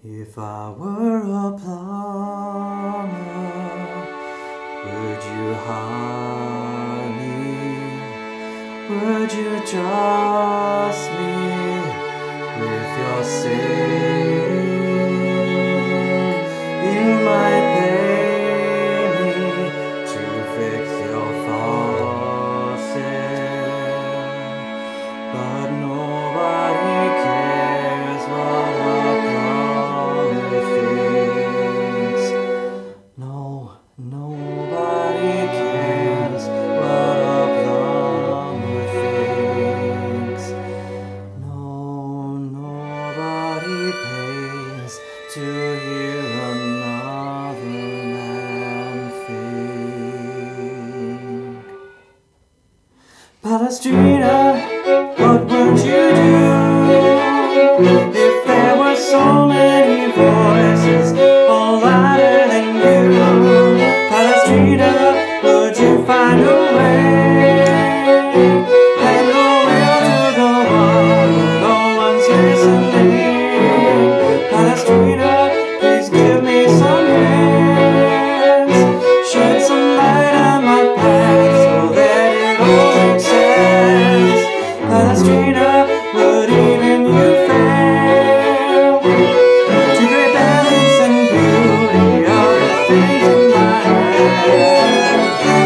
If I were a plumber, would you hire me? Would you trust me with your sink? You might pay me to fix your faucet, but nobody cares what a plumber thinks. No, nobody cares what a plumber thinks. No, nobody pays to hear another man think. Palestrina, what would you do if there were so many voices all louder than you? Palestrina, would you find a way and a will to go on when no one's listening? Palestrina, please give me some hands, shed some light on my path so that it all makes sense. Palestrina, would even you fail to create balance and beauty out of things in my head?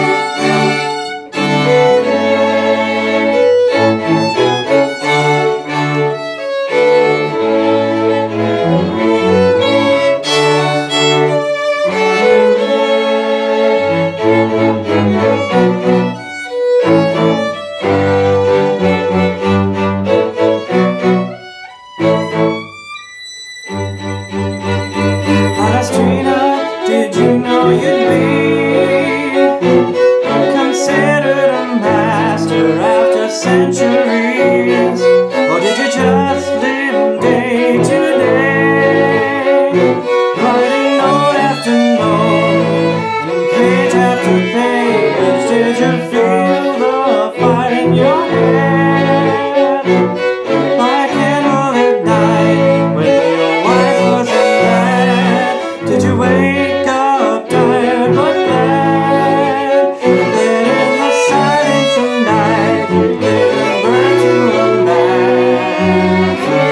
Palestrina, did you know you'd be considered a master after centuries? Or did you just live day to day, writing note after note and page after page? Did you feel the fire in your head by candlelit night when your wife was in bed? Did you wake up tired but glad that in the silence of night you gave birth to a man?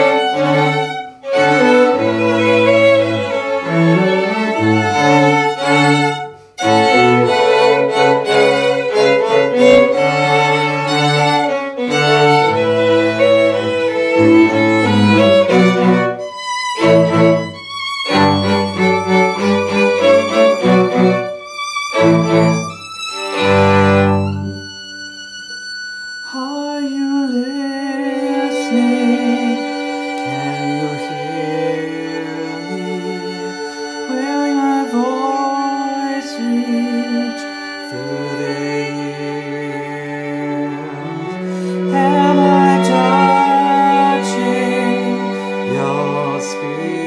Are you listening? Can you hear me? Will my voice reach through the years? Am I touching your spirit?